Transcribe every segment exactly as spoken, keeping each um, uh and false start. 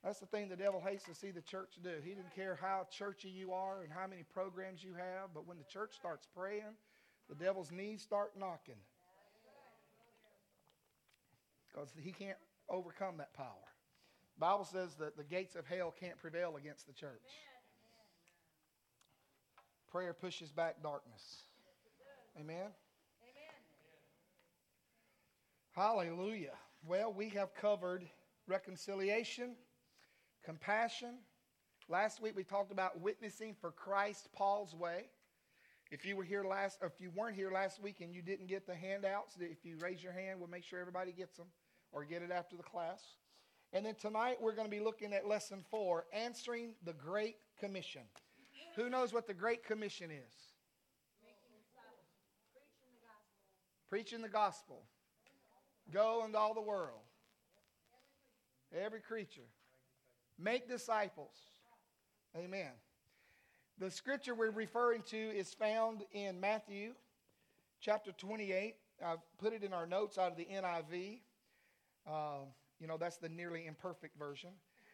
That's the thing the devil hates to see the church do. He didn't care how churchy you are and how many programs you have, but when the church starts praying, the devil's knees start knocking. Because he can't overcome that power. The Bible says that the gates of hell can't prevail against the church. Prayer pushes back darkness. Amen? Hallelujah. Well, we have covered reconciliation, compassion. Last week we talked about witnessing for Christ Paul's way. If you were here last, or if you weren't here last week and you didn't get the handouts, if you raise your hand, we'll make sure everybody gets them or get it after the class. And then tonight we're going to be looking at lesson four, answering the Great Commission. Who knows what the Great Commission is? Preaching the gospel. Go into all the world. Every creature. Make disciples. Amen. The scripture we're referring to is found in Matthew chapter twenty-eight. I've put it in our notes out of the N I V. Uh, you know, that's the nearly imperfect version.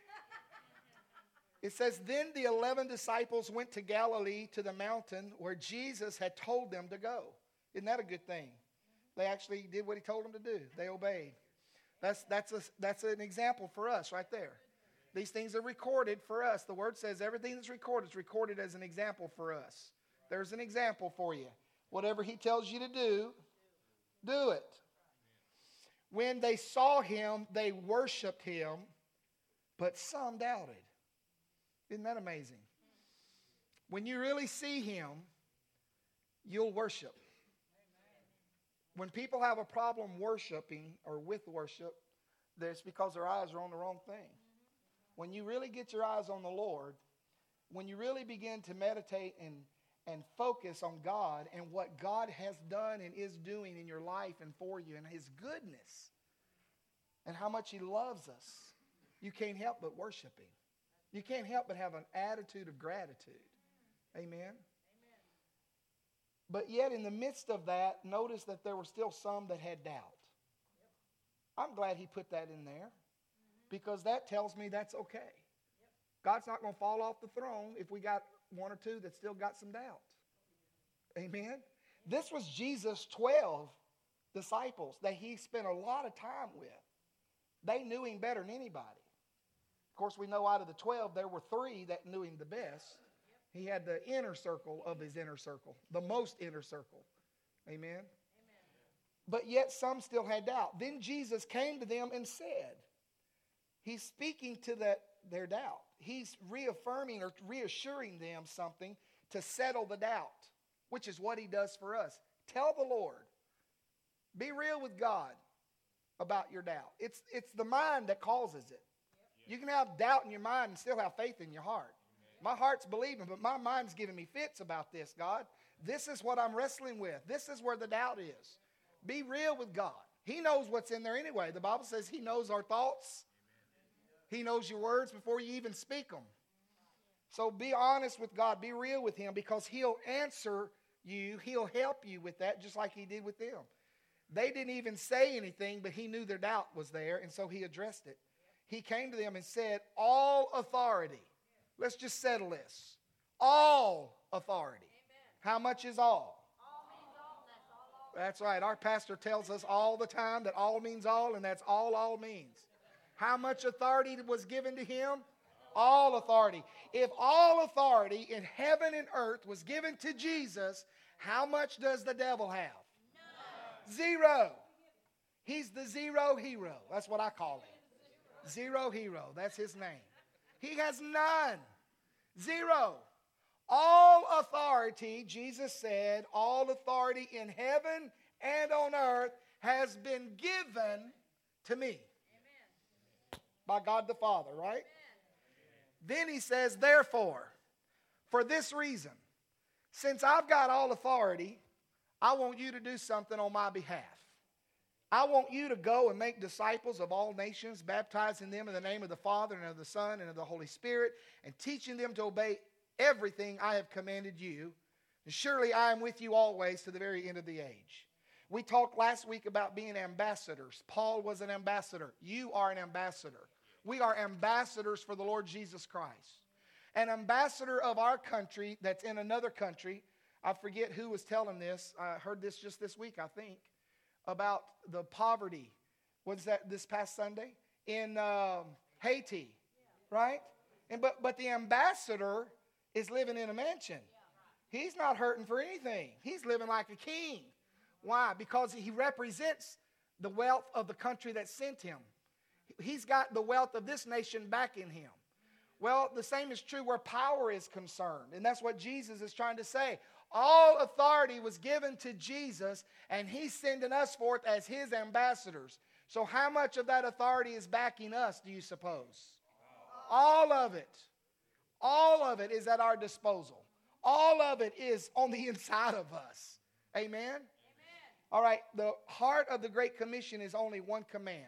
It says, then the eleven disciples went to Galilee to the mountain where Jesus had told them to go. Isn't that a good thing? They actually did what he told them to do. They obeyed. That's, that's, a, that's an example for us right there. These things are recorded for us. The word says everything that's recorded is recorded as an example for us. There's an example for you. Whatever he tells you to do, do it. When they saw him, they worshiped him, but some doubted. Isn't that amazing? When you really see him, you'll worship. When people have a problem worshiping or with worship, it's because their eyes are on the wrong thing. When you really get your eyes on the Lord, when you really begin to meditate and, and focus on God and what God has done and is doing in your life and for you and his goodness and how much he loves us, you can't help but worship him. You can't help but have an attitude of gratitude. Amen? But yet in the midst of that, notice that there were still some that had doubt. I'm glad he put that in there because that tells me that's okay. God's not going to fall off the throne if we got one or two that still got some doubt. Amen? This was Jesus' twelve disciples that he spent a lot of time with. They knew him better than anybody. Of course, we know out of the twelve, there were three that knew him the best. He had the inner circle of his inner circle, the most inner circle. Amen? Amen? But yet some still had doubt. Then Jesus came to them and said, he's speaking to that, their doubt. He's reaffirming or reassuring them something to settle the doubt, which is what he does for us. Tell the Lord. Be real with God about your doubt. It's, it's the mind that causes it. You can have doubt in your mind and still have faith in your heart. My heart's believing, but my mind's giving me fits about this, God. This is what I'm wrestling with. This is where the doubt is. Be real with God. He knows what's in there anyway. The Bible says he knows our thoughts. He knows your words before you even speak them. So be honest with God. Be real with him because he'll answer you. He'll help you with that just like he did with them. They didn't even say anything, but he knew their doubt was there, and so he addressed it. He came to them and said, all authority. Let's just settle this. All authority. Amen. How much is all? All means all. That's all, all. That's right. Our pastor tells us all the time that all means all, and that's all all means. How much authority was given to him? All authority. If all authority in heaven and earth was given to Jesus, how much does the devil have? None. Zero. He's the zero hero. That's what I call him. Zero hero. That's his name. He has none. Zero. All authority, Jesus said, all authority in heaven and on earth has been given to me. Amen. By God the Father, right? Amen. Then he says, therefore, for this reason, since I've got all authority, I want you to do something on my behalf. I want you to go and make disciples of all nations, baptizing them in the name of the Father and of the Son and of the Holy Spirit, and teaching them to obey everything I have commanded you. And surely I am with you always to the very end of the age. We talked last week about being ambassadors. Paul was an ambassador. You are an ambassador. We are ambassadors for the Lord Jesus Christ. An ambassador of our country that's in another country, I forget who was telling this. I heard this just this week, I think, about the poverty. Was that this past Sunday? In um, Haiti, right? And but but the ambassador is living in a mansion. He's not hurting for anything. He's living like a king. Why? Because he represents the wealth of the country that sent him. He's got the wealth of this nation backing him. Well, the same is true where power is concerned. And that's what Jesus is trying to say. All authority was given to Jesus, and he's sending us forth as his ambassadors. So how much of that authority is backing us, do you suppose? All of it. All of it is at our disposal. All of it is on the inside of us. Amen? Amen. All right, the heart of the Great Commission is only one command.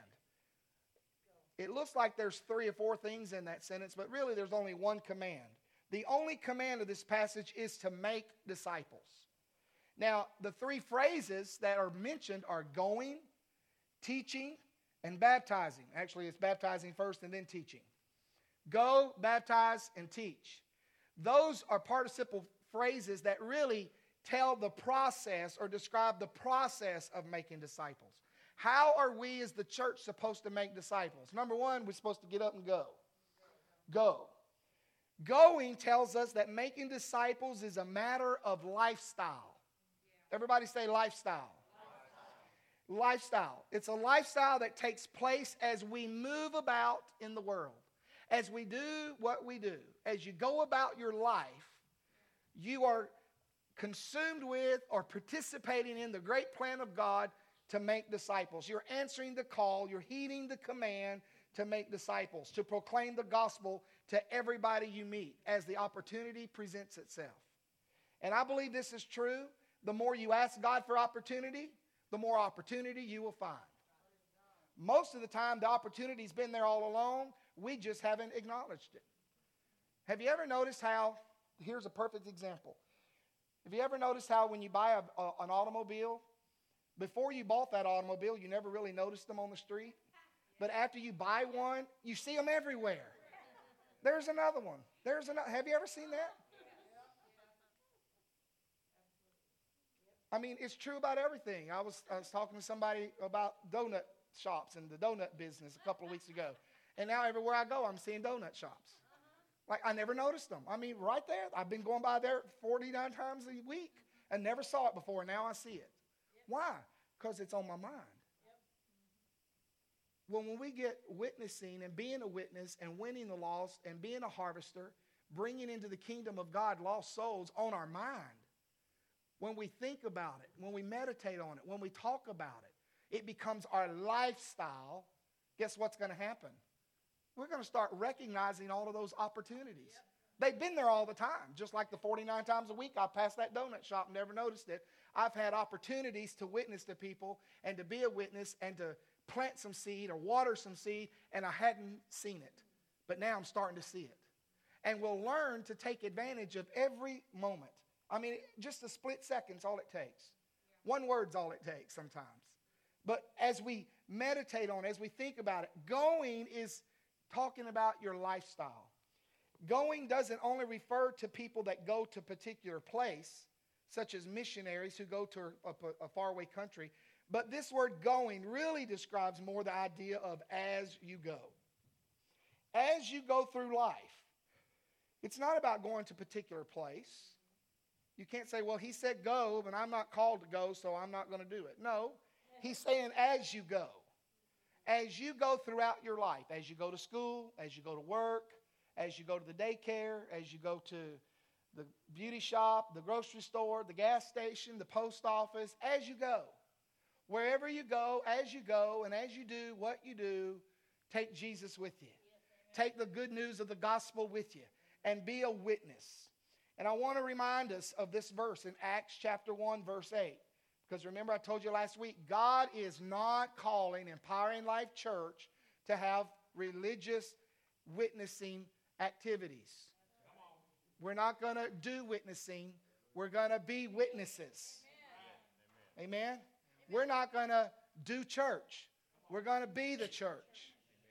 It looks like there's three or four things in that sentence, but really there's only one command. The only command of this passage is to make disciples. Now, the three phrases that are mentioned are going, teaching, and baptizing. Actually, it's baptizing first and then teaching. Go, baptize, and teach. Those are participle phrases that really tell the process or describe the process of making disciples. How are we as the church supposed to make disciples? Number one, we're supposed to get up and go. Go. Going tells us that making disciples is a matter of lifestyle. Everybody say lifestyle. Lifestyle. Lifestyle. It's a lifestyle that takes place as we move about in the world. As we do what we do. As you go about your life, you are consumed with or participating in the great plan of God to make disciples. You're answering the call. You're heeding the command to make disciples, to proclaim the gospel to everybody you meet as the opportunity presents itself. And I believe this is true. The more you ask God for opportunity, the more opportunity you will find. Most of the time, the opportunity's been there all along. We just haven't acknowledged it. Have you ever noticed how, here's a perfect example. Have you ever noticed how when you buy a, a, an automobile, before you bought that automobile, you never really noticed them on the street? But after you buy one, you see them everywhere. There's another one. There's another. Have you ever seen that? I mean, it's true about everything. I was, I was talking to somebody about donut shops and the donut business a couple of weeks ago. And now everywhere I go, I'm seeing donut shops. Like, I never noticed them. I mean, right there. I've been going by there forty-nine times a week and never saw it before. Now I see it. Why? Because it's on my mind. Well, when we get witnessing and being a witness and winning the lost and being a harvester, bringing into the kingdom of God lost souls on our mind, when we think about it, when we meditate on it, when we talk about it, it becomes our lifestyle. Guess what's going to happen? We're going to start recognizing all of those opportunities. Yep. They've been there all the time. Just like the forty-nine times a week I passed that donut shop and never noticed it. I've had opportunities to witness to people and to be a witness and to plant some seed or water some seed, and I hadn't seen it. But now I'm starting to see it. And we'll learn to take advantage of every moment. I mean, just a split second's all it takes. Yeah. One word's all it takes sometimes. But as we meditate on it, as we think about it, going is talking about your lifestyle. Going doesn't only refer to people that go to a particular place, such as missionaries who go to a, a faraway country, but this word going really describes more the idea of as you go. As you go through life, it's not about going to a particular place. You can't say, well, he said go, but I'm not called to go, so I'm not going to do it. No, he's saying as you go. As you go throughout your life, as you go to school, as you go to work, as you go to the daycare, as you go to the beauty shop, the grocery store, the gas station, the post office, as you go. Wherever you go, as you go, and as you do what you do, take Jesus with you. Take the good news of the gospel with you and be a witness. And I want to remind us of this verse in Acts chapter one, verse eight. Because remember I told you last week, God is not calling Empowering Life Church to have religious witnessing activities. We're not going to do witnessing. We're going to be witnesses. Amen? Amen? We're not going to do church. We're going to be the church.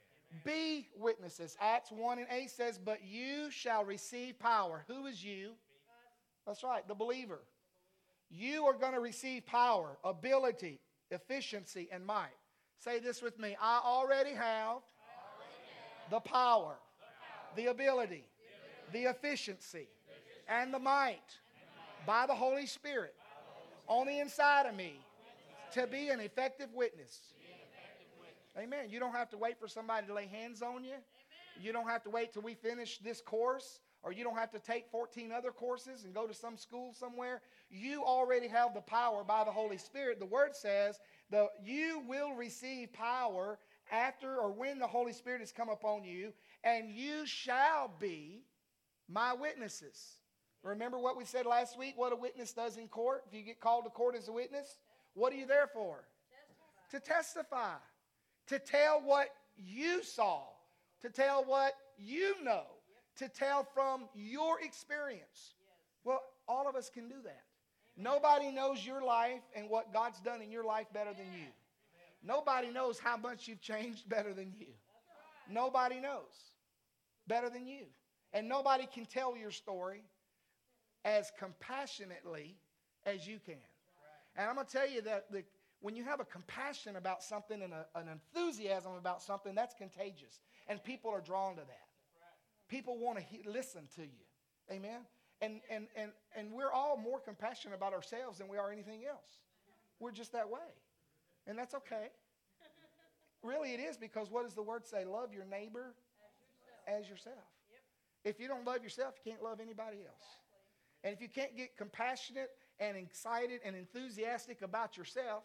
be witnesses. Acts one and eight says, but you shall receive power. Who is you? That's right, the believer. You are going to receive power, ability, efficiency, and might. Say this with me. I already have, I already have the, power, the, power, the ability, the, ability, the efficiency, the and the might, and the might by the Holy Spirit the Holy on the inside of me to be an effective witness. Amen. You don't have to wait for somebody to lay hands on you. Amen. You don't have to wait till we finish this course, or you don't have to take fourteen other courses and go to some school somewhere. You already have the power by the Holy Spirit. The Word says that you will receive power after or when the Holy Spirit has come upon you, and you shall be my witnesses. Remember what we said last week, what a witness does in court? If you get called to court as a witness, what are you there for? Testify. To testify. To tell what you saw, to tell what you know, to tell from your experience. Well, all of us can do that. Nobody knows your life and what God's done in your life better than you. Nobody knows how much you've changed better than you. Nobody knows better than you. And nobody can tell your story as compassionately as you can. And I'm going to tell you that the when you have a compassion about something and a, an enthusiasm about something, that's contagious. And people are drawn to that. People want to he- listen to you. Amen? And, and, and, and we're all more compassionate about ourselves than we are anything else. We're just that way. And that's okay. Really it is, because what does the Word say? Love your neighbor as yourself. As yourself. Yep. If you don't love yourself, you can't love anybody else. Exactly. And if you can't get compassionate and excited and enthusiastic about yourself,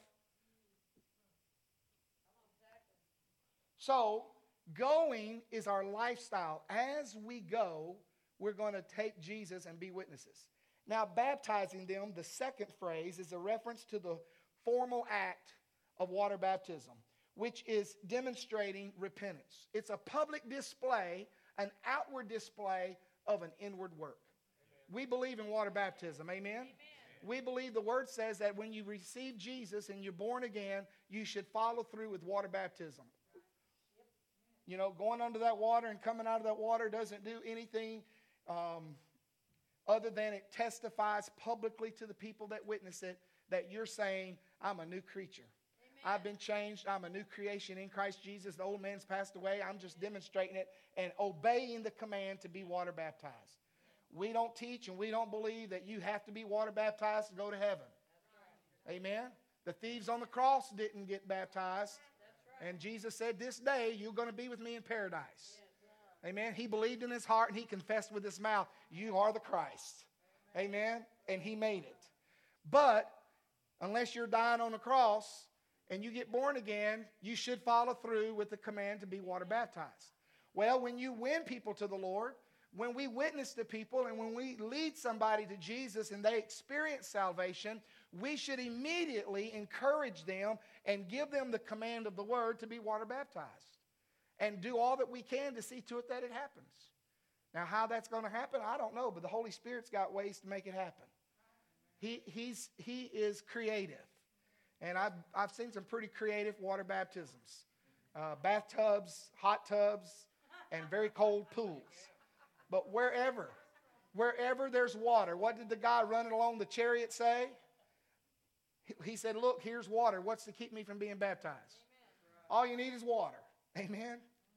so, going is our lifestyle. As we go, we're going to take Jesus and be witnesses. Now, baptizing them, the second phrase, is a reference to the formal act of water baptism, which is demonstrating repentance. It's a public display, an outward display of an inward work. Amen. We believe in water baptism. Amen? Amen? We believe the Word says that when you receive Jesus and you're born again, you should follow through with water baptism. You know, going under that water and coming out of that water doesn't do anything um, other than it testifies publicly to the people that witness it that you're saying, I'm a new creature. Amen. I've been changed. I'm a new creation in Christ Jesus. The old man's passed away. I'm just demonstrating it and obeying the command to be water baptized. We don't teach and we don't believe that you have to be water baptized to go to heaven. Right. Amen. The thieves on the cross didn't get baptized. And Jesus said, this day you're going to be with me in paradise. Yes, amen. He believed in his heart and he confessed with his mouth, you are the Christ. Amen. Amen. And he made it. But unless you're dying on the cross and you get born again, you should follow through with the command to be water baptized. Well, when you win people to the Lord, when we witness to people and when we lead somebody to Jesus and they experience salvation, we should immediately encourage them and give them the command of the Word to be water baptized and do all that we can to see to it that it happens. Now, how that's going to happen, I don't know, but the Holy Spirit's got ways to make it happen. He, he's, he is creative. And I've, I've seen some pretty creative water baptisms. Uh, bathtubs, hot tubs, and very cold pools. But wherever, wherever there's water, what did the guy running along the chariot say? He said, look, here's water. What's to keep me from being baptized? Amen. All you need is water. Amen.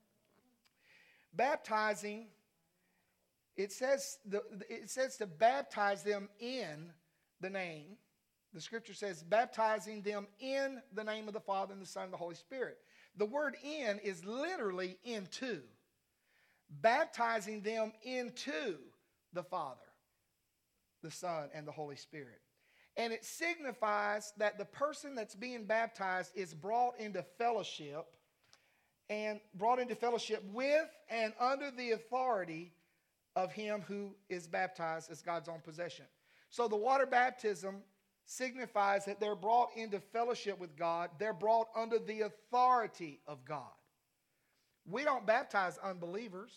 Baptizing, it says, the, it says to baptize them in the name. The scripture says baptizing them in the name of the Father and the Son and the Holy Spirit. The word in is literally into. Baptizing them into the Father, the Son, and the Holy Spirit. And it signifies that the person that's being baptized is brought into fellowship and brought into fellowship with and under the authority of him who is baptized as God's own possession. So the water baptism signifies that they're brought into fellowship with God. They're brought under the authority of God. We don't baptize unbelievers.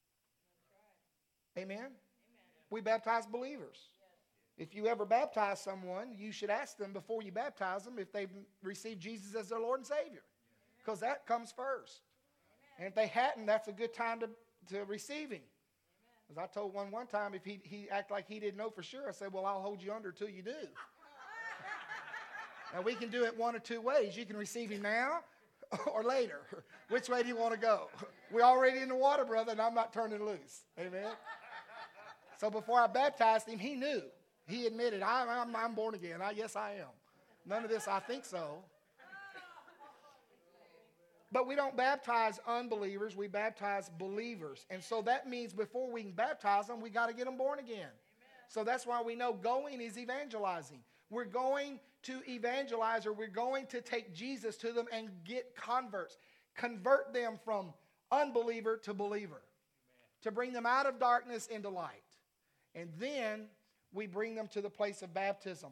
Amen? Amen. We baptize believers. If you ever baptize someone, you should ask them before you baptize them if they've received Jesus as their Lord and Savior. Because that comes first. And if they hadn't, that's a good time to, to receive him. As I told one one time, if he, he acted like he didn't know for sure, I said, well, I'll hold you under till you do. Now, we can do it one or two ways. You can receive him now or later. Which way do you want to go? We're already in the water, brother, and I'm not turning loose. Amen? So before I baptized him, he knew. He admitted, I'm, I'm, I'm born again. I, yes, I am. None of this, I think so. But we don't baptize unbelievers. We baptize believers. And so that means before we can baptize them, we got to get them born again. Amen. So that's why we know going is evangelizing. We're going to evangelize, or we're going to take Jesus to them and get converts. Convert them from unbeliever to believer. Amen. To bring them out of darkness into light. And then we bring them to the place of baptism.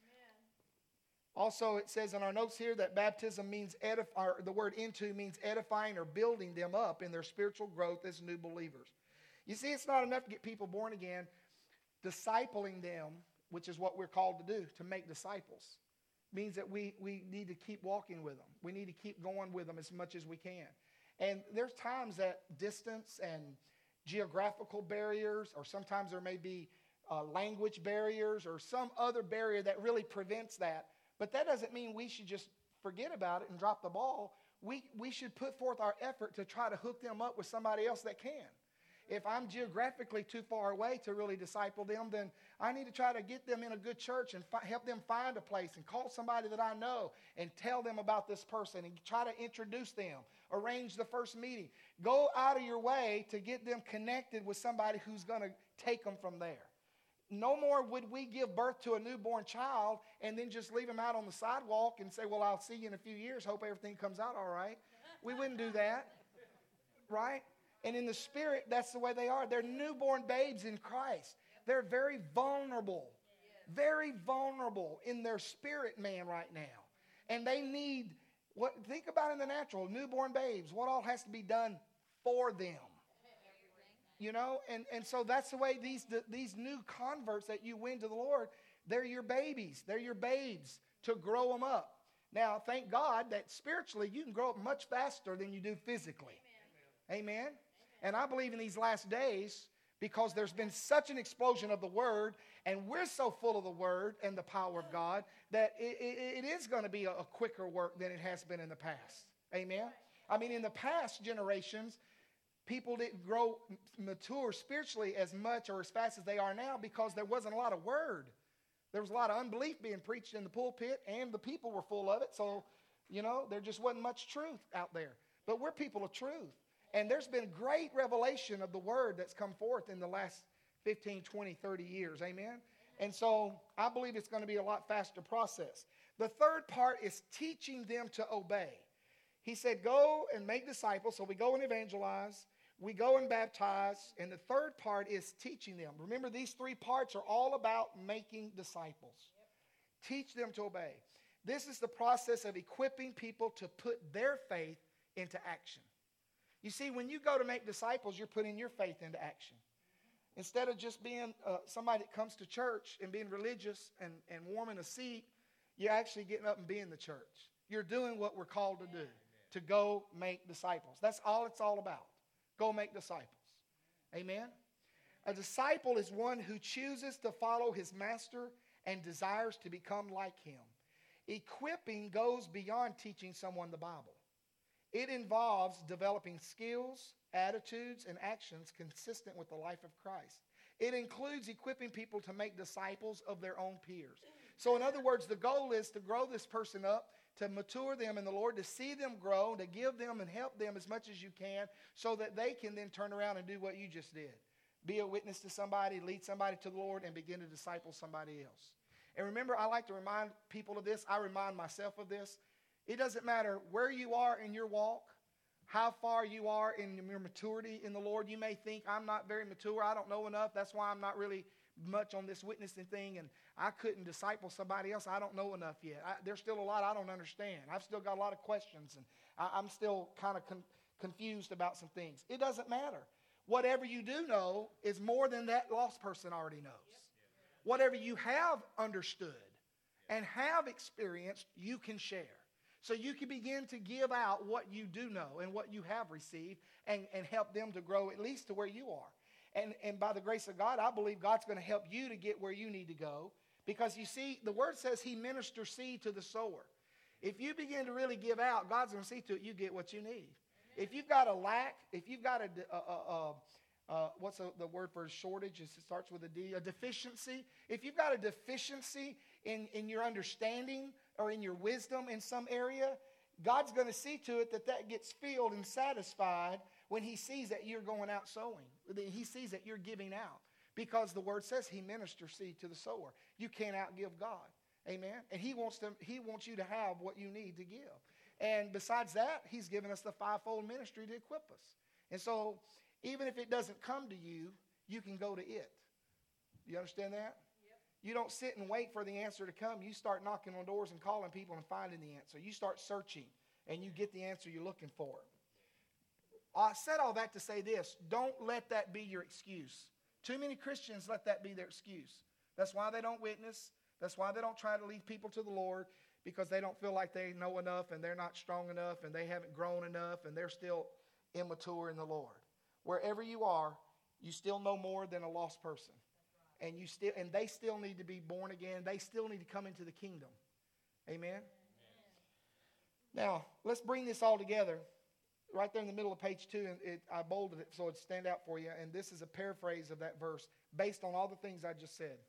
Also, it says in our notes here that baptism means, edif- or the word into means edifying or building them up in their spiritual growth as new believers. You see, it's not enough to get people born again. Discipling them, which is what we're called to do, to make disciples, means that we, we need to keep walking with them. We need to keep going with them as much as we can. And there's times that distance and geographical barriers, or sometimes there may be uh, language barriers or some other barrier that really prevents that. But that doesn't mean we should just forget about it and drop the ball. We, we should put forth our effort to try to hook them up with somebody else that can. If I'm geographically too far away to really disciple them, then I need to try to get them in a good church and fi- help them find a place and call somebody that I know and tell them about this person and try to introduce them, arrange the first meeting. Go out of your way to get them connected with somebody who's going to take them from there. No more would we give birth to a newborn child and then just leave him out on the sidewalk and say, well, I'll see you in a few years. Hope everything comes out all right. We wouldn't do that, right? And in the spirit, that's the way they are. They're newborn babes in Christ. They're very vulnerable, very vulnerable in their spirit man right now. And they need, what? Think about in the natural, newborn babes, what all has to be done for them. You know, and, and so that's the way these, the, these new converts that you win to the Lord, they're your babies. They're your babes to grow them up. Now, thank God that spiritually you can grow up much faster than you do physically. Amen. Amen. Amen. And I believe in these last days, because there's been such an explosion of the Word, and we're so full of the Word and the power of God, that it, it, it is going to be a, a quicker work than it has been in the past. Amen. I mean, in the past generations, people didn't grow mature spiritually as much or as fast as they are now because there wasn't a lot of word. There was a lot of unbelief being preached in the pulpit, and the people were full of it. So, you know, there just wasn't much truth out there. But we're people of truth. And there's been great revelation of the word that's come forth in the last fifteen, twenty, thirty years. Amen? And so I believe it's going to be a lot faster process. The third part is teaching them to obey. He said, go and make disciples. So we go and evangelize. We go and baptize, and the third part is teaching them. Remember, these three parts are all about making disciples. Yep. Teach them to obey. This is the process of equipping people to put their faith into action. You see, when you go to make disciples, you're putting your faith into action. Instead of just being uh, somebody that comes to church and being religious and, and warming a seat, you're actually getting up and being the church. You're doing what we're called to do, to go make disciples. That's all it's all about. Go make disciples. Amen? A disciple is one who chooses to follow his master and desires to become like him. Equipping goes beyond teaching someone the Bible. It involves developing skills, attitudes, and actions consistent with the life of Christ. It includes equipping people to make disciples of their own peers. So in other words, the goal is to grow this person up, to mature them in the Lord, to see them grow, to give them and help them as much as you can so that they can then turn around and do what you just did. Be a witness to somebody, lead somebody to the Lord, and begin to disciple somebody else. And remember, I like to remind people of this. I remind myself of this. It doesn't matter where you are in your walk, how far you are in your maturity in the Lord. You may think, I'm not very mature. I don't know enough. That's why I'm not really much on this witnessing thing, and I couldn't disciple somebody else. I don't know enough yet. I, there's still a lot I don't understand. I've still got a lot of questions, and I, I'm still kind of con- confused about some things. It doesn't matter. Whatever you do know is more than that lost person already knows. Yep. Whatever you have understood and have experienced, you can share. So you can begin to give out what you do know and what you have received and, and help them to grow at least to where you are. And, and by the grace of God, I believe God's going to help you to get where you need to go. Because you see, the word says he ministers seed to the sower. If you begin to really give out, God's going to see to it you get what you need. Amen. If you've got a lack, if you've got a, a, a, a uh, what's a, the word for a shortage? It starts with a D, a deficiency. If you've got a deficiency in, in your understanding or in your wisdom in some area, God's going to see to it that that gets filled and satisfied when he sees that you're going out sowing. He sees that you're giving out. Because the word says he ministers seed to the sower. You can't outgive God. Amen. And he wants to, he wants you to have what you need to give. And besides that, he's given us the fivefold ministry to equip us. And so even if it doesn't come to you, you can go to it. You understand that? Yep. You don't sit and wait for the answer to come. You start knocking on doors and calling people and finding the answer. You start searching and you get the answer you're looking for. I said all that to say this. Don't let that be your excuse. Too many Christians let that be their excuse. That's why they don't witness. That's why they don't try to lead people to the Lord, because they don't feel like they know enough and they're not strong enough and they haven't grown enough and they're still immature in the Lord. Wherever you are, you still know more than a lost person. And you still and they still need to be born again. They still need to come into the kingdom. Amen? Amen. Now, let's bring this all together. Right there in the middle of page two, and it, I bolded it so it'd stand out for you. And this is a paraphrase of that verse based on all the things I just said.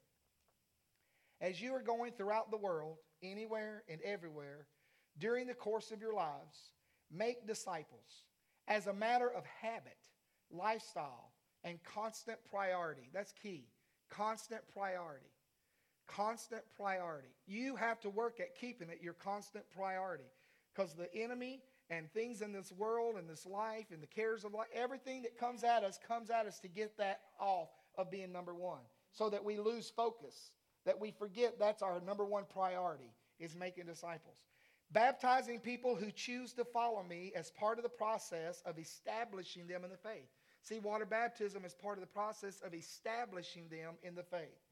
As you are going throughout the world, anywhere and everywhere, during the course of your lives, make disciples as a matter of habit, lifestyle, and constant priority. That's key. Constant priority. Constant priority. You have to work at keeping it your constant priority, because the enemy and things in this world and this life and the cares of life, everything that comes at us comes at us to get that off of being number one, so that we lose focus, that we forget that's our number one priority, is making disciples. Baptizing people who choose to follow me as part of the process of establishing them in the faith. See, water baptism is part of the process of establishing them in the faith.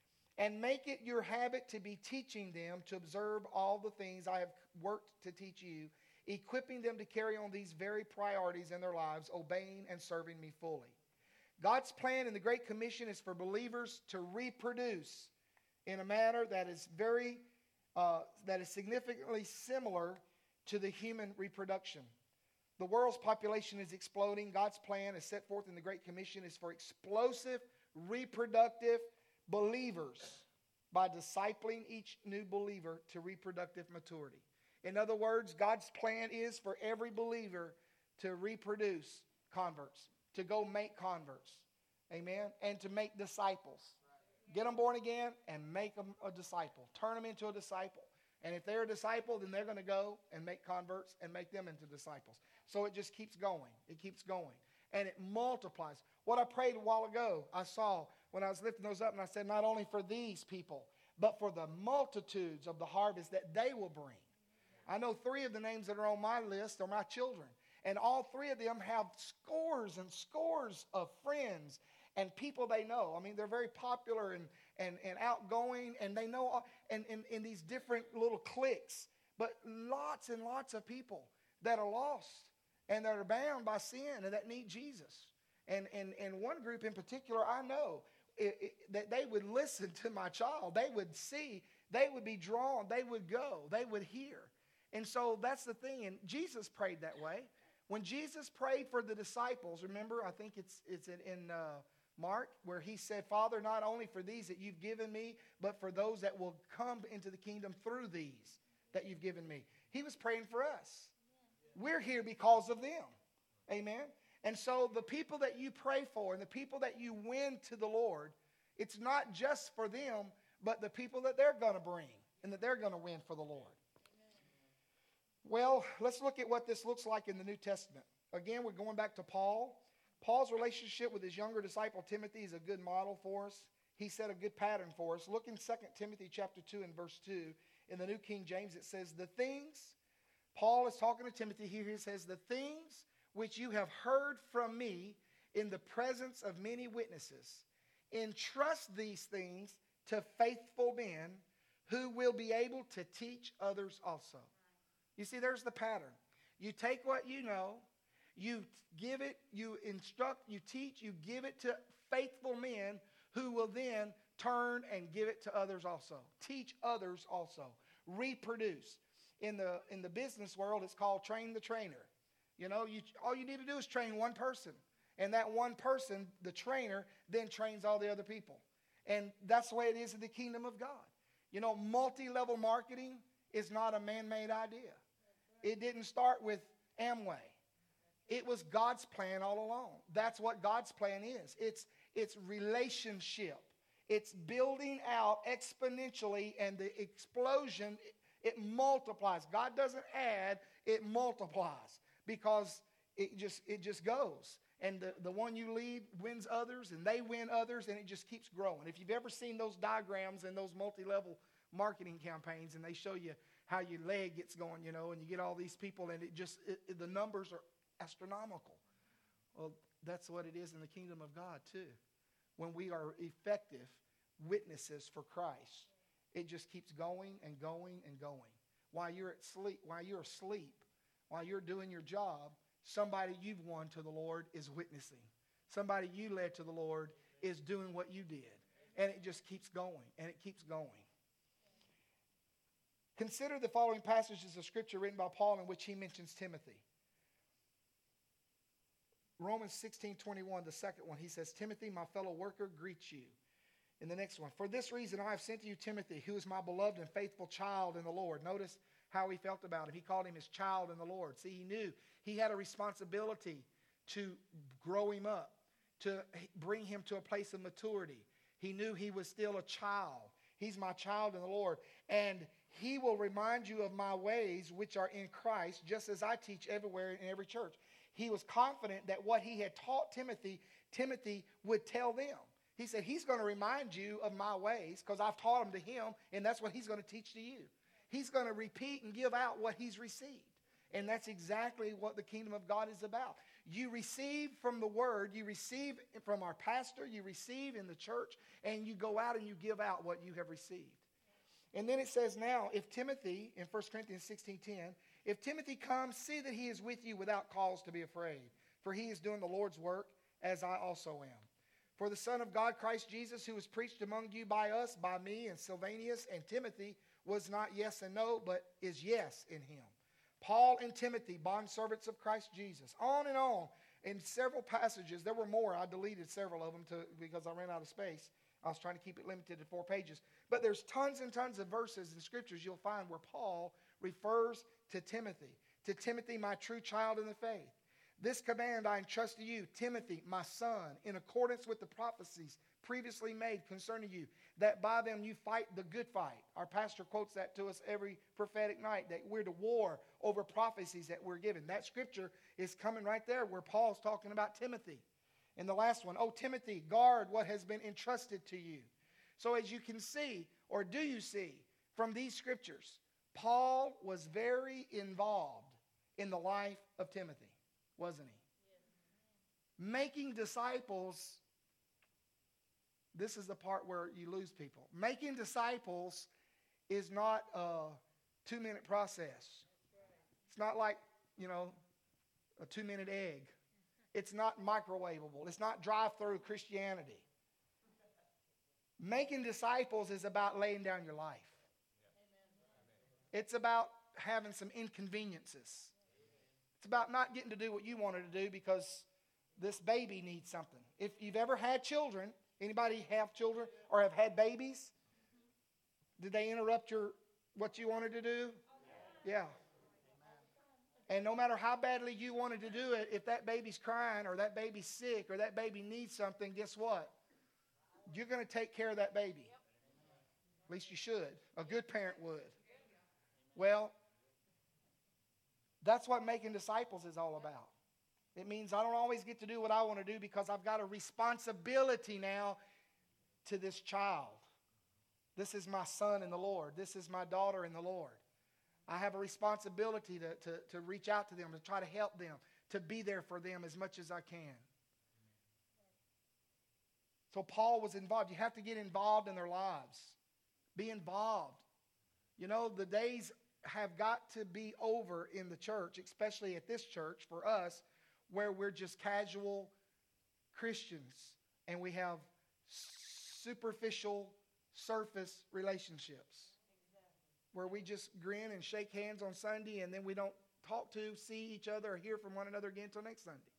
And make it your habit to be teaching them to observe all the things I have worked to teach you, equipping them to carry on these very priorities in their lives, obeying and serving me fully. God's plan in the Great Commission is for believers to reproduce in a manner that is very, uh, that is significantly similar to the human reproduction. The world's population is exploding. God's plan, as set forth in the Great Commission, is for explosive, reproductive believers by discipling each new believer to reproductive maturity. In other words, God's plan is for every believer to reproduce converts, to go make converts. Amen? And to make disciples. Get them born again and make them a disciple. Turn them into a disciple. And if they're a disciple, then they're going to go and make converts and make them into disciples. So it just keeps going. It keeps going. And it multiplies. What I prayed a while ago, I saw when I was lifting those up, and I said, not only for these people, but for the multitudes of the harvest that they will bring. I know three of the names that are on my list are my children. And all three of them have scores and scores of friends and people they know. I mean, they're very popular and, and, and outgoing, and they know in, in, in these different little cliques. But lots and lots of people that are lost and that are bound by sin and that need Jesus. And, and, and one group in particular, I know it, it, that they would listen to my child. They would see. They would be drawn. They would go. They would hear. And so that's the thing. And Jesus prayed that way. When Jesus prayed for the disciples, remember, I think it's it's in, in uh, Mark, where he said, Father, not only for these that you've given me, but for those that will come into the kingdom through these that you've given me. He was praying for us. We're here because of them. Amen. And so the people that you pray for and the people that you win to the Lord, it's not just for them, but the people that they're going to bring and that they're going to win for the Lord. Well, let's look at what this looks like in the New Testament. Again, we're going back to Paul. Paul's relationship with his younger disciple Timothy is a good model for us. He set a good pattern for us. Look in Second Timothy chapter two and verse two. In the New King James, it says, the things, Paul is talking to Timothy here, he says, the things which you have heard from me in the presence of many witnesses, entrust these things to faithful men who will be able to teach others also. You see, there's the pattern. You take what you know, you give it, you instruct, you teach, you give it to faithful men who will then turn and give it to others also. Teach others also. Reproduce. In the, in the business world, it's called train the trainer. You know, you, all you need to do is train one person. And that one person, the trainer, then trains all the other people. And that's the way it is in the kingdom of God. You know, multi-level marketing is not a man-made idea. It didn't start with Amway. It was God's plan all along. That's what God's plan is. It's, it's relationship. It's building out exponentially, and the explosion, it, it multiplies. God doesn't add, it multiplies because it just, it just goes. And the, the one you lead wins others, and they win others, and it just keeps growing. If you've ever seen those diagrams and those multi-level marketing campaigns, and they show you how your leg gets going, you know, and you get all these people, and it just, it, it, the numbers are astronomical. Well, that's what it is in the kingdom of God, too. When we are effective witnesses for Christ, it just keeps going and going and going. While you're at sleep, while you're asleep, while you're doing your job, somebody you've won to the Lord is witnessing. Somebody you led to the Lord is doing what you did. And it just keeps going, and it keeps going. Consider the following passages of Scripture written by Paul in which he mentions Timothy. Romans sixteen twenty-one, the second one, he says, Timothy, my fellow worker, greets you. In the next one, for this reason I have sent to you Timothy, who is my beloved and faithful child in the Lord. Notice how he felt about him. He called him his child in the Lord. See, he knew he had a responsibility to grow him up, to bring him to a place of maturity. He knew he was still a child. He's my child in the Lord. And he will remind you of my ways which are in Christ, just as I teach everywhere in every church. He was confident that what he had taught Timothy, Timothy would tell them. He said, he's going to remind you of my ways because I've taught them to him, and that's what he's going to teach to you. He's going to repeat and give out what he's received. And that's exactly what the kingdom of God is about. You receive from the word, you receive from our pastor, you receive in the church, and you go out and you give out what you have received. And then it says now, if Timothy, in First Corinthians sixteen ten, if Timothy comes, see that he is with you without cause to be afraid, for he is doing the Lord's work, as I also am. For the Son of God, Christ Jesus, who was preached among you by us, by me and Silvanus and Timothy, was not yes and no, but is yes in him. Paul and Timothy, bondservants of Christ Jesus. On and on. In several passages, there were more. I deleted several of them to, because I ran out of space. I was trying to keep it limited to four pages. But there's tons and tons of verses in scriptures you'll find where Paul refers to Timothy. To Timothy, my true child in the faith. This command I entrust to you, Timothy, my son, in accordance with the prophecies previously made concerning you, that by them you fight the good fight. Our pastor quotes that to us every prophetic night, that we're to war over prophecies that we're given. That scripture is coming right there where Paul's talking about Timothy. And the last one, oh, Timothy, guard what has been entrusted to you. So as you can see, or do you see, from these scriptures, Paul was very involved in the life of Timothy, wasn't he? Yes. Making disciples, this is the part where you lose people. Making disciples is not a two-minute process. Right. It's not like, you know, a two-minute egg. It's not microwavable. It's not drive-through Christianity. Making disciples is about laying down your life. It's about having some inconveniences. It's about not getting to do what you wanted to do because this baby needs something. If you've ever had children, anybody have children or have had babies? Did they interrupt your what you wanted to do? Yeah. And no matter how badly you wanted to do it, if that baby's crying or that baby's sick or that baby needs something, guess what? You're going to take care of that baby. At least you should. A good parent would. Well, that's what making disciples is all about. It means I don't always get to do what I want to do because I've got a responsibility now to this child. This is my son in the Lord. This is my daughter in the Lord. I have a responsibility to, to, to reach out to them, to try to help them, to be there for them as much as I can. So Paul was involved. You have to get involved in their lives. Be involved. You know, the days have got to be over in the church, especially at this church for us, where we're just casual Christians and we have superficial surface relationships where we just grin and shake hands on Sunday and then we don't talk to, see each other, or hear from one another again until next Sunday.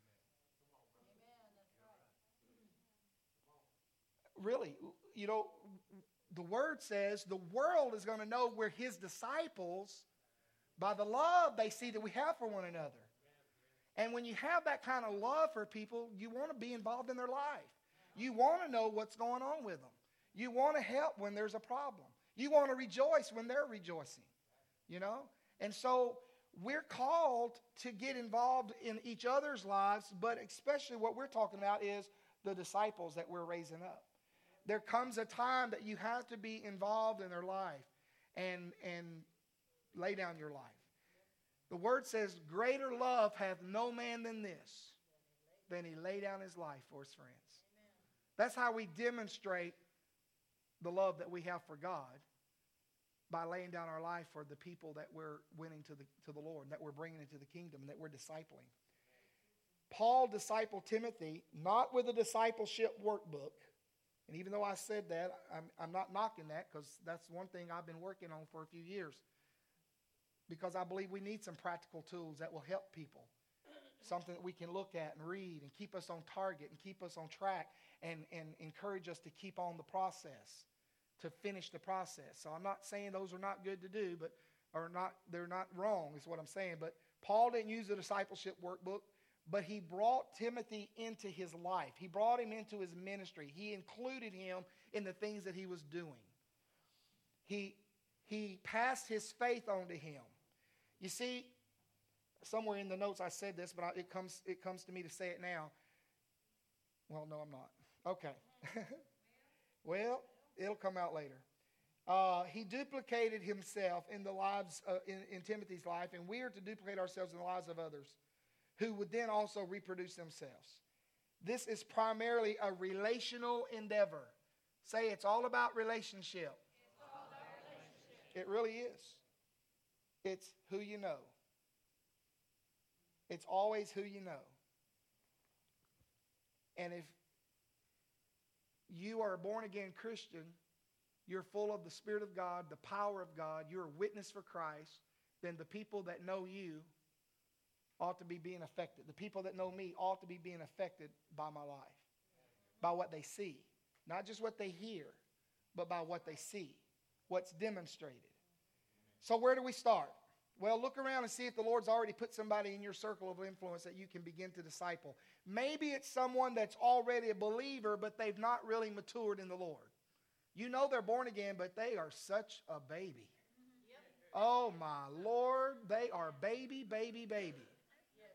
Really, you know, the Word says the world is going to know we're His disciples by the love they see that we have for one another. And when you have that kind of love for people, you want to be involved in their life. You want to know what's going on with them. You want to help when there's a problem. You want to rejoice when they're rejoicing, you know. And so we're called to get involved in each other's lives, but especially what we're talking about is the disciples that we're raising up. There comes a time that you have to be involved in their life and, and lay down your life. The Word says, greater love hath no man than this, than he lay down his life for his friends. That's how we demonstrate the love that we have for God, by laying down our life for the people that we're winning to the, to the Lord, that we're bringing into the kingdom, that we're discipling. Paul discipled Timothy, not with a discipleship workbook. And even though I said that, I'm, I'm not knocking that, because that's one thing I've been working on for a few years. Because I believe we need some practical tools that will help people. Something that we can look at and read and keep us on target and keep us on track and, and encourage us to keep on the process, to finish the process. So I'm not saying those are not good to do, but or not they're not wrong is what I'm saying. But Paul didn't use the discipleship workbook, but he brought Timothy into his life. He brought him into his ministry. He included him in the things that he was doing. He, he passed his faith on to him. You see, somewhere in the notes I said this, but I, it comes it comes to me to say it now. Well, no, I'm not. Okay. Well, it'll come out later. Uh, he duplicated himself in the lives uh, in, in Timothy's life, and we are to duplicate ourselves in the lives of others, who would then also reproduce themselves. This is primarily a relational endeavor. Say, it's all about relationship. It's all about relationship. It really is. It's who you know. It's always who you know. And if you are a born-again Christian, you're full of the Spirit of God, the power of God, you're a witness for Christ, then the people that know you ought to be being affected. The people that know me ought to be being affected by my life, by what they see. Not just what they hear, but by what they see, what's demonstrated. So where do we start? Well, look around and see if the Lord's already put somebody in your circle of influence that you can begin to disciple. Maybe it's someone that's already a believer, but they've not really matured in the Lord. You know they're born again, but they are such a baby. Yep. Oh, my Lord, they are baby, baby, baby. Yes.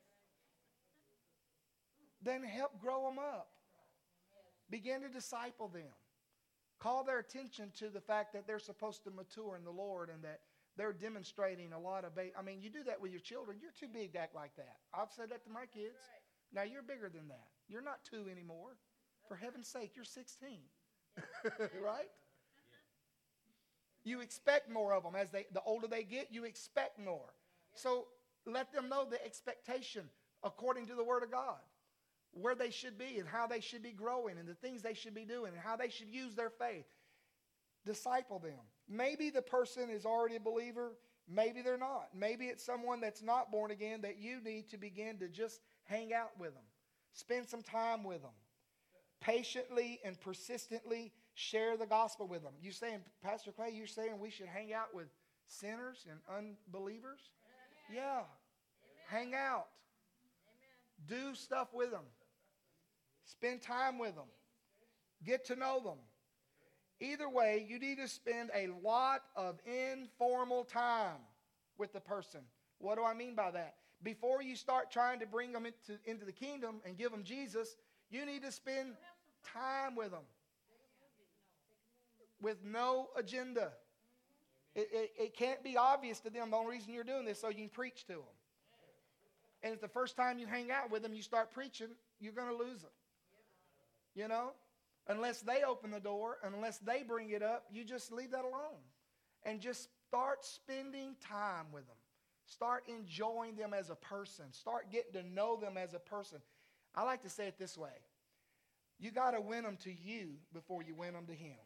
Then help grow them up. Begin to disciple them. Call their attention to the fact that they're supposed to mature in the Lord and that they're demonstrating a lot of, ba- I mean, you do that with your children. You're too big to act like that. I've said that to my kids. Now, you're bigger than that. You're not two anymore. For heaven's sake, you're sixteen. Right? You expect more of them. As they, the older they get, you expect more. So let them know the expectation according to the Word of God, where they should be and how they should be growing and the things they should be doing and how they should use their faith. Disciple them. Maybe the person is already a believer. Maybe they're not. Maybe it's someone that's not born again that you need to begin to just hang out with them. Spend some time with them. Patiently and persistently share the gospel with them. You saying, Pastor Clay, you're saying we should hang out with sinners and unbelievers? Amen. Yeah. Amen. Hang out. Amen. Do stuff with them. Spend time with them. Get to know them. Either way, you need to spend a lot of informal time with the person. What do I mean by that? Before you start trying to bring them into, into the kingdom and give them Jesus, you need to spend time with them with no agenda. It, it, it can't be obvious to them the only reason you're doing this so you can preach to them. And if the first time you hang out with them, you start preaching, you're going to lose them. You know? Unless they open the door, unless they bring it up, you just leave that alone. And just Start spending time with them. Start enjoying them as a person. Start getting to know them as a person. I like to say it this way. You got to win them to you before you win them to him.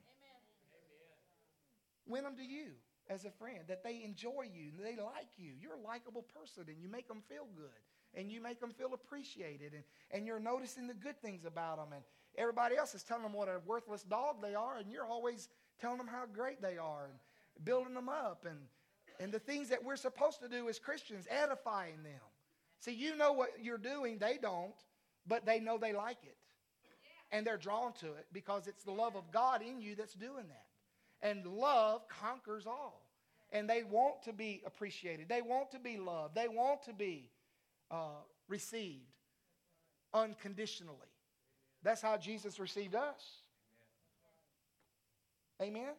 Amen. Win them to you as a friend, that they enjoy you, and they like you. You're a likable person, and you make them feel good, and you make them feel appreciated, and, and you're noticing the good things about them, and everybody else is telling them what a worthless dog they are, and you're always telling them how great they are and building them up, and, and the things that we're supposed to do as Christians, edifying them. See, you know what you're doing, they don't, but they know they like it. And they're drawn to it because it's the love of God in you that's doing that. And love conquers all. And they want to be appreciated. They want to be loved. They want to be uh, received unconditionally. That's how Jesus received us. Amen?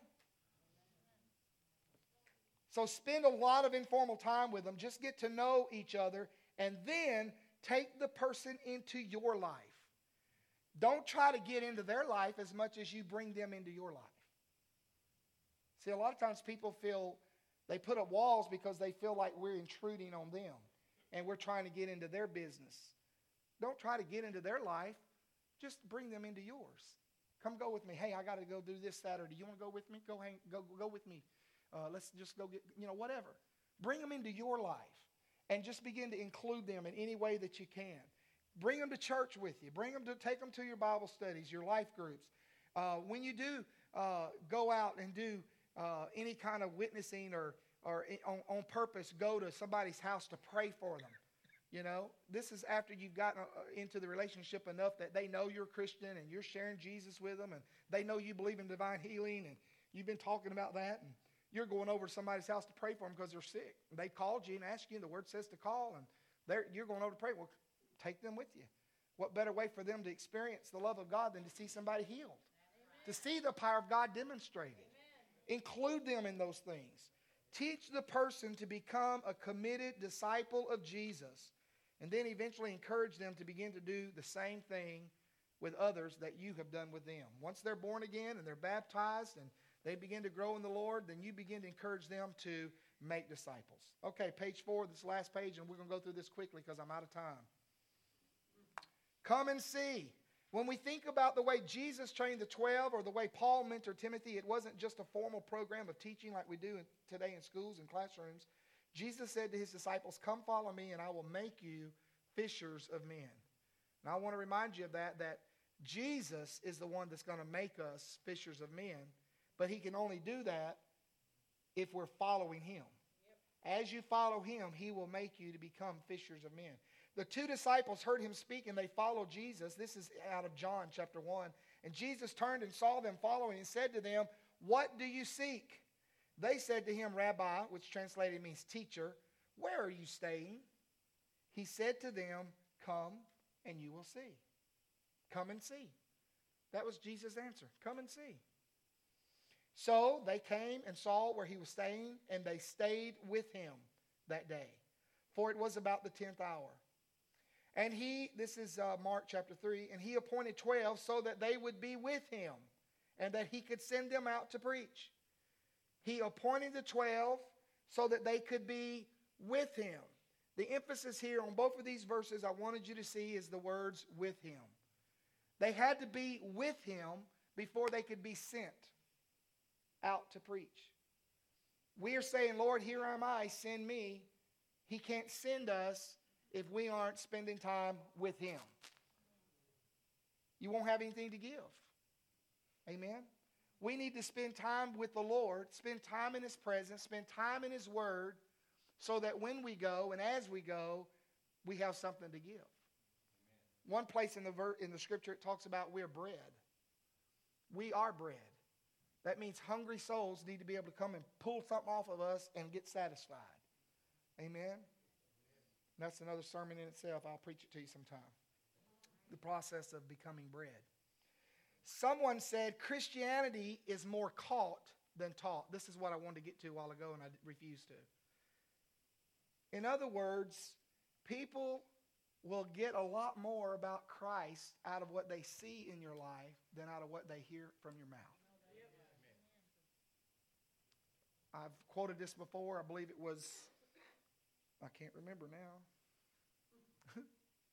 So spend a lot of informal time with them. Just get to know each other. And then take the person into your life. Don't try to get into their life as much as you bring them into your life. See, a lot of times people feel, they put up walls because they feel like we're intruding on them. And we're trying to get into their business. Don't try to get into their life. Just bring them into yours. Come go with me. Hey, I got to go do this Saturday. You want to go with me? Go hang, go, go with me. Uh, let's just go get, you know, whatever. Bring them into your life. And just begin to include them in any way that you can. Bring them to church with you. Bring them to, take them to your Bible studies, your life groups. Uh, when you do uh, go out and do uh, any kind of witnessing or, or on, on purpose, go to somebody's house to pray for them. You know, this is after you've gotten into the relationship enough that they know you're a Christian and you're sharing Jesus with them, and they know you believe in divine healing, and you've been talking about that, and you're going over to somebody's house to pray for them because they're sick. They called you and asked you, and the word says to call, and they're, you're going over to pray. Well, take them with you. What better way for them to experience the love of God than to see somebody healed? Amen. To see the power of God demonstrated. Amen. Include them in those things. Teach the person to become a committed disciple of Jesus, and then eventually encourage them to begin to do the same thing with others that you have done with them. Once they're born again and they're baptized and they begin to grow in the Lord, then you begin to encourage them to make disciples. Okay, page four, this last page, and we're going to go through this quickly because I'm out of time. Come and see. When we think about the way Jesus trained the twelve or the way Paul mentored Timothy, it wasn't just a formal program of teaching like we do in, today in schools and classrooms. Jesus said to his disciples, come follow me and I will make you fishers of men. Now I want to remind you of that, that Jesus is the one that's going to make us fishers of men, but he can only do that if we're following him. Yep. As you follow him, he will make you to become fishers of men. The two disciples heard him speak and they followed Jesus. This is out of John chapter one. And Jesus turned and saw them following and said to them, what do you seek? They said to him, Rabbi, which translated means teacher, where are you staying? He said to them, come and you will see. Come and see. That was Jesus' answer. Come and see. So they came and saw where he was staying, and they stayed with him that day. For it was about the tenth hour. And he, this is uh, Mark chapter three, and he appointed twelve so that they would be with him and that he could send them out to preach. He appointed the twelve so that they could be with him. The emphasis here on both of these verses I wanted you to see is the words with him. They had to be with him before they could be sent out to preach. We are saying, Lord, here am I, send me. He can't send us if we aren't spending time with him. You won't have anything to give. Amen? We need to spend time with the Lord, spend time in his presence, spend time in his word, so that when we go and as we go, we have something to give. Amen. One place in the ver- in the scripture it talks about we're bread. We are bread. That means hungry souls need to be able to come and pull something off of us and get satisfied. Amen? That's another sermon in itself. I'll preach it to you sometime. The process of becoming bread. Someone said Christianity is more caught than taught. This is what I wanted to get to a while ago and I refused to. In other words, people will get a lot more about Christ out of what they see in your life than out of what they hear from your mouth. I've quoted this before. I believe it was, I can't remember now.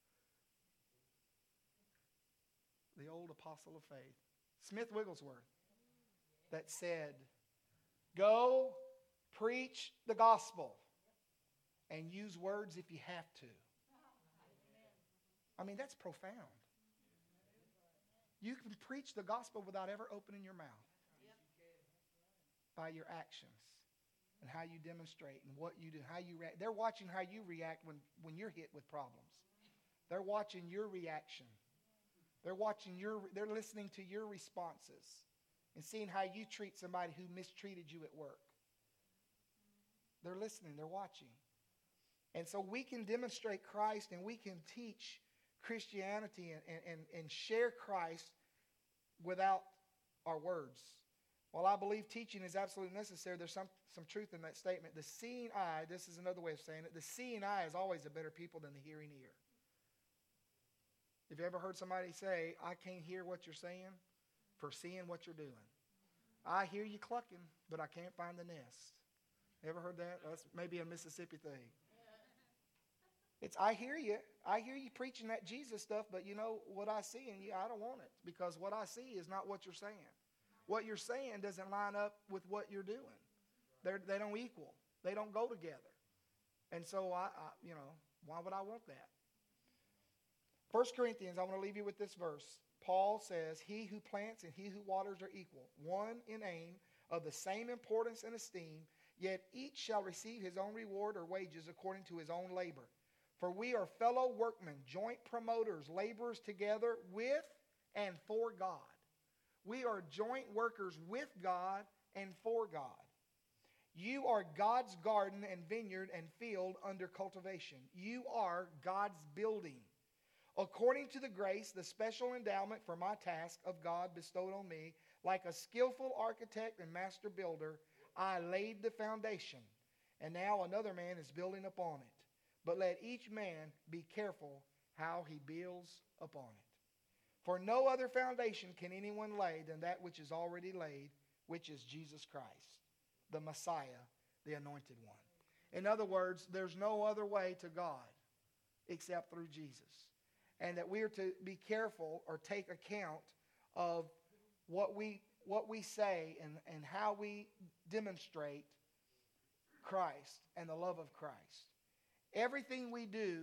The old apostle of faith, Smith Wigglesworth, that said, go preach the gospel and use words if you have to. I mean, that's profound. You can preach the gospel without ever opening your mouth. By your actions and how you demonstrate and what you do, how you react. They're watching how you react when, when you're hit with problems. They're watching your reaction. They're watching your, they're listening to your responses and seeing how you treat somebody who mistreated you at work. They're listening, they're watching. And so we can demonstrate Christ and we can teach Christianity and, and, and share Christ without our words. While I believe teaching is absolutely necessary, there's some, some truth in that statement. The seeing eye, this is another way of saying it, the seeing eye is always a better people than the hearing ear. Have you ever heard somebody say, I can't hear what you're saying for seeing what you're doing? I hear you clucking, but I can't find the nest. Ever heard that? That's maybe a Mississippi thing. It's, I hear you. I hear you preaching that Jesus stuff, but you know what I see in you, I don't want it. Because what I see is not what you're saying. What you're saying doesn't line up with what you're doing. They're, they don't equal. They don't go together. And so, I, I, you know, why would I want that? First Corinthians, I want to leave you with this verse. Paul says, he who plants and he who waters are equal, one in aim, of the same importance and esteem, yet each shall receive his own reward or wages according to his own labor. For we are fellow workmen, joint promoters, laborers together with and for God. We are joint workers with God and for God. You are God's garden and vineyard and field under cultivation. You are God's building. According to the grace, the special endowment for my task of God bestowed on me, like a skillful architect and master builder, I laid the foundation, and now another man is building upon it. But let each man be careful how he builds upon it. For no other foundation can anyone lay than that which is already laid, which is Jesus Christ, the Messiah, the anointed one. In other words, there's no other way to God except through Jesus. And that we are to be careful or take account of what we what we say and, and how we demonstrate Christ and the love of Christ. Everything we do,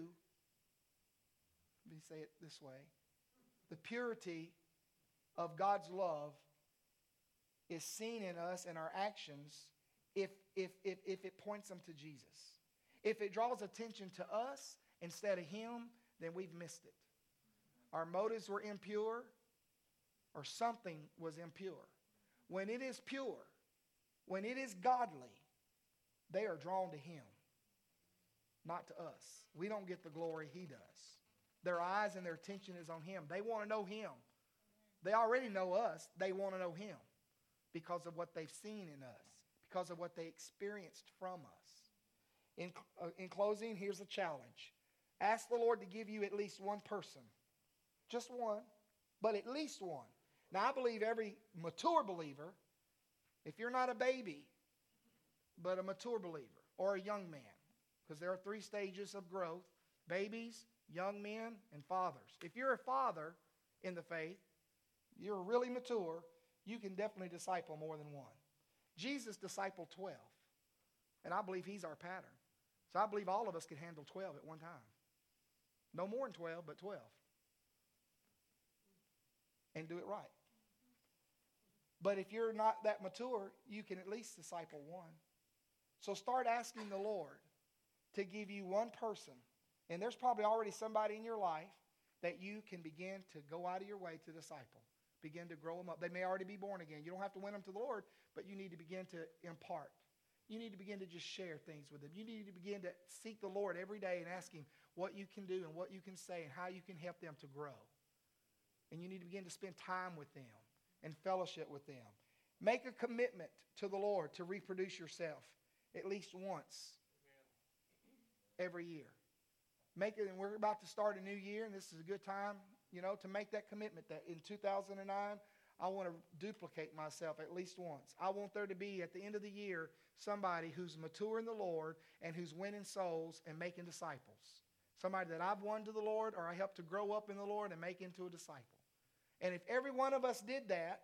let me say it this way, the purity of God's love is seen in us and our actions if, if, if, if it points them to Jesus. If it draws attention to us instead of Him, then we've missed it. Our motives were impure or something was impure. When it is pure, when it is godly, they are drawn to Him, not to us. We don't get the glory He does. Their eyes and their attention is on Him. They want to know Him. They already know us. They want to know Him because of what they've seen in us, because of what they experienced from us. In, uh, in closing, here's a challenge. Ask the Lord to give you at least one person. Just one, but at least one. Now, I believe every mature believer, if you're not a baby, but a mature believer or a young man, because there are three stages of growth, babies, young men, and fathers. If you're a father in the faith, you're really mature, you can definitely disciple more than one. Jesus discipled twelve, and I believe He's our pattern. So I believe all of us can handle twelve at one time. No more than twelve, but twelve. And do it right. But if you're not that mature, you can at least disciple one. So start asking the Lord to give you one person. And there's probably already somebody in your life that you can begin to go out of your way to disciple. Begin to grow them up. They may already be born again. You don't have to win them to the Lord, but you need to begin to impart. You need to begin to just share things with them. You need to begin to seek the Lord every day and ask Him what you can do and what you can say and how you can help them to grow. And you need to begin to spend time with them and fellowship with them. Make a commitment to the Lord to reproduce yourself at least once every year. Make it, and we're about to start a new year, and this is a good time, you know, to make that commitment that in two thousand nine, I want to duplicate myself at least once. I want there to be, at the end of the year, somebody who's mature in the Lord and who's winning souls and making disciples. Somebody that I've won to the Lord or I helped to grow up in the Lord and make into a disciple. And if every one of us did that,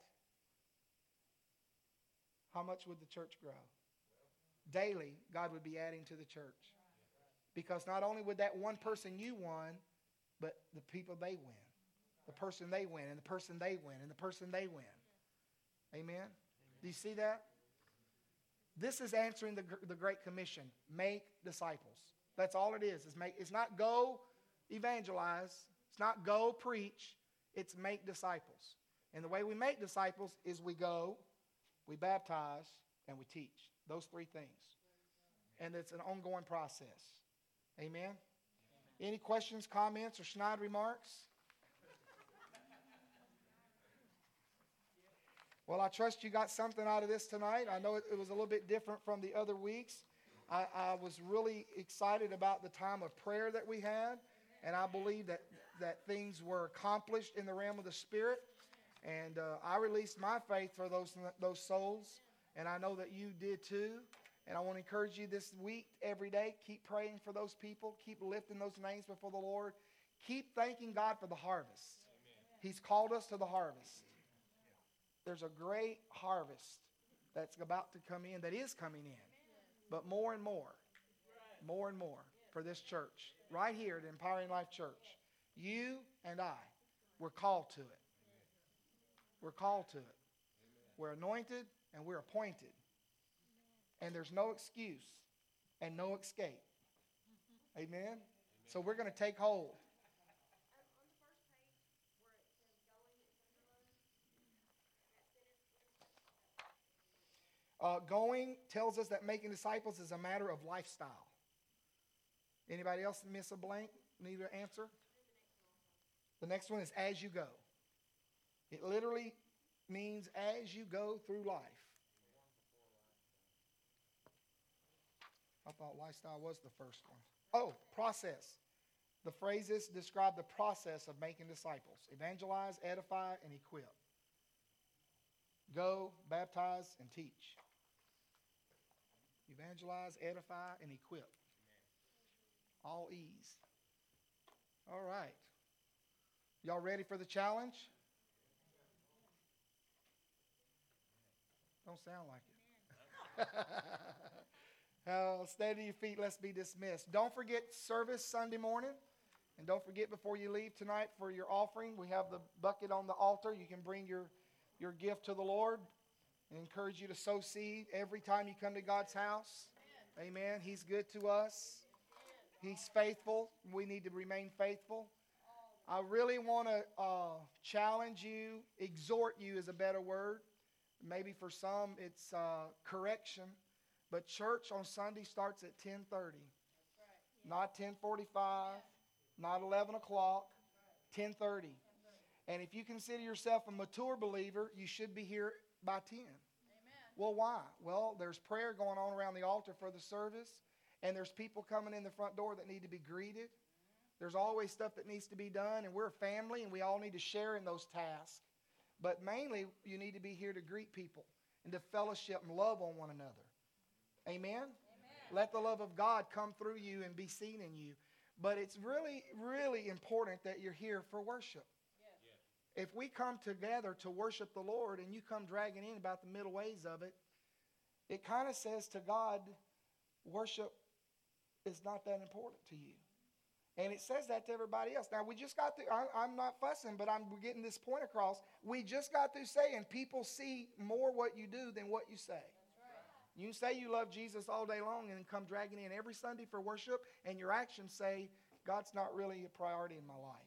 how much would the church grow? Daily, God would be adding to the church. Because not only would that one person you won, but the people they win. The person they win, and the person they win, and the person they win. Amen? Amen. Do you see that? This is answering the, the Great Commission. Make disciples. That's all it is. Is make, it's not go evangelize. It's not go preach. It's make disciples. And the way we make disciples is we go, we baptize, and we teach. Those three things. And it's an ongoing process. Amen? Amen. Any questions, comments, or snide remarks? Well, I trust you got something out of this tonight. I know it, it was a little bit different from the other weeks. I, I was really excited about the time of prayer that we had, and I believe that, that things were accomplished in the realm of the Spirit. And uh, I released my faith for those, those souls, and I know that you did too. And I want to encourage you this week, every day, keep praying for those people. Keep lifting those names before the Lord. Keep thanking God for the harvest. Amen. He's called us to the harvest. There's a great harvest that's about to come in, that is coming in. But more and more, more and more for this church, right here at Empowering Life Church. You and I, we're called to it. We're called to it. We're anointed and we're appointed. And there's no excuse and no escape. Amen? So we're going to take hold. Uh, going tells us that making disciples is a matter of lifestyle. Anybody else miss a blank? Need an answer? The next one is as you go. It literally means as you go through life. I thought lifestyle was the first one. Oh, process. The phrases describe the process of making disciples. Evangelize, edify, and equip. Go, baptize, and teach. Evangelize, edify, and equip. All E's. All right. Y'all ready for the challenge? Don't sound like it. uh, stay to your feet. Let's be dismissed. Don't forget service Sunday morning. And don't forget before you leave tonight for your offering, we have the bucket on the altar. You can bring your, your gift to the Lord. I encourage you to sow seed every time you come to God's house. Amen. Amen. He's good to us. He's faithful. We need to remain faithful. I really want to uh, challenge you, exhort you is a better word. Maybe for some it's uh, correction. But church on Sunday starts at ten thirty. Right. Not ten forty-five, not eleven o'clock, ten thirty. And if you consider yourself a mature believer, you should be here by ten. Amen. Well, why? Well, there's prayer going on around the altar for the service, and there's people coming in the front door that need to be greeted. There's always stuff that needs to be done, and we're a family, and we all need to share in those tasks. But mainly, you need to be here to greet people and to fellowship and love on one another. Amen? Amen? Let the love of God come through you and be seen in you. But it's really, really important that you're here for worship. If we come together to worship the Lord and you come dragging in about the middle ways of it, it kind of says to God, worship is not that important to you. And it says that to everybody else. Now, we just got to, I, I'm not fussing, but I'm getting this point across. We just got through saying people see more what you do than what you say. Right. You say you love Jesus all day long and then come dragging in every Sunday for worship, and your actions say, God's not really a priority in my life.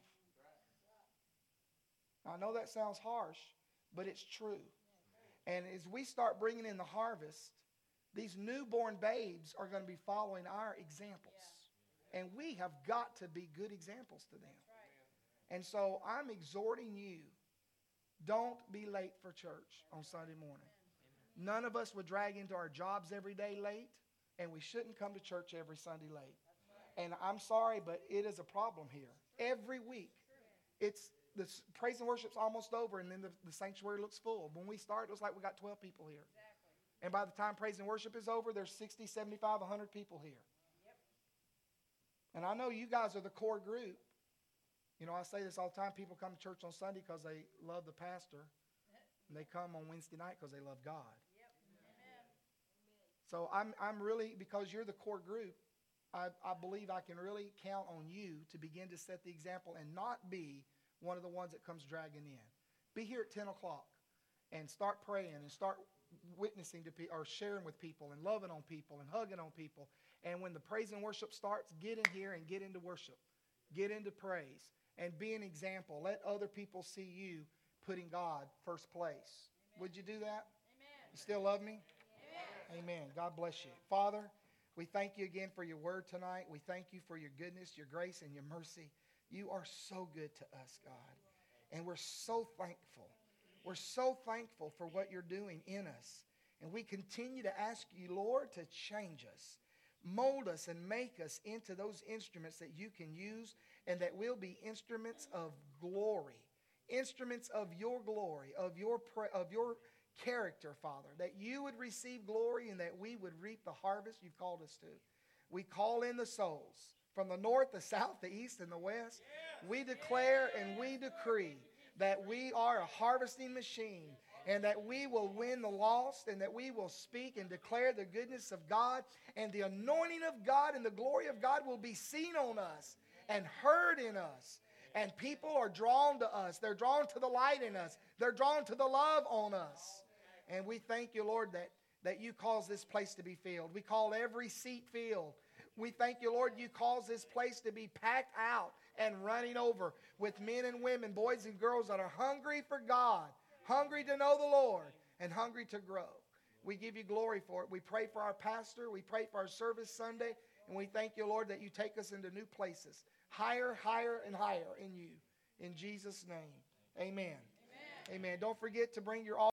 I know that sounds harsh, but it's true. And as we start bringing in the harvest, these newborn babes are going to be following our examples. And we have got to be good examples to them. And so I'm exhorting you, don't be late for church on Sunday morning. None of us would drag into our jobs every day late, and we shouldn't come to church every Sunday late. And I'm sorry, but it is a problem here. Every week. It's the s- praise and worship's almost over, and then the, the sanctuary looks full. When we start, it looks like we got twelve people here. Exactly. And by the time praise and worship is over, there's sixty, seventy-five, one hundred people here. Yep. And I know you guys are the core group. You know, I say this all the time. People come to church on Sunday because they love the pastor. And they come on Wednesday night because they love God. Yep. Amen. So I'm, I'm really, because you're the core group, I, I believe I can really count on you to begin to set the example and not be one of the ones that comes dragging in. Be here at ten o'clock and start praying and start witnessing to people or sharing with people and loving on people and hugging on people. And when the praise and worship starts, get in here and get into worship. Get into praise and be an example. Let other people see you putting God first place. Amen. Would you do that? Amen. You still love me? Amen. Amen. God bless you. Father, we thank you again for your word tonight. We thank you for your goodness, your grace, and your mercy. You are so good to us, God. And we're so thankful. We're so thankful for what you're doing in us. And we continue to ask you, Lord, to change us. Mold us and make us into those instruments that you can use, and that we'll be instruments of glory. Instruments of your glory, of your pra- of your character, Father, that you would receive glory and that we would reap the harvest you've called us to. We call in the souls from the north, the south, the east, and the west. We declare and we decree that we are a harvesting machine, and that we will win the lost, and that we will speak and declare the goodness of God, and the anointing of God and the glory of God will be seen on us and heard in us. And people are drawn to us. They're drawn to the light in us. They're drawn to the love on us. And we thank you, Lord, that, that you cause this place to be filled. We call every seat filled. We thank you, Lord, you cause this place to be packed out and running over with men and women, boys and girls that are hungry for God, hungry to know the Lord, and hungry to grow. We give you glory for it. We pray for our pastor. We pray for our service Sunday. And we thank you, Lord, that you take us into new places. Higher, higher, and higher in you. In Jesus' name, amen. Amen. Amen. Don't forget to bring your